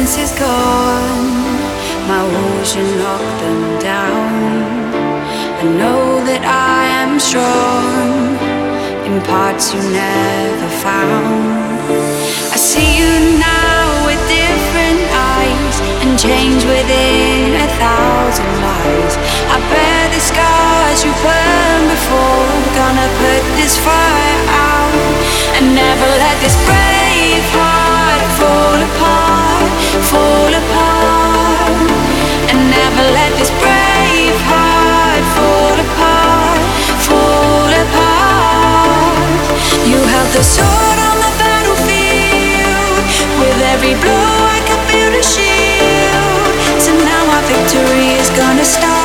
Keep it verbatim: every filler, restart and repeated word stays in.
innocence is gone. My walls, you knock them down. I know that I am strong in parts you never found. I see you now with different eyes and change within a thousand lies. I bear the scars you burned before. Gonna put this fire out and never let this brave heart fall apart, fall apart, and never let this brave heart fall apart, fall apart. You held the sword on the battlefield. With every blow I could build a shield. So now our victory is gonna start.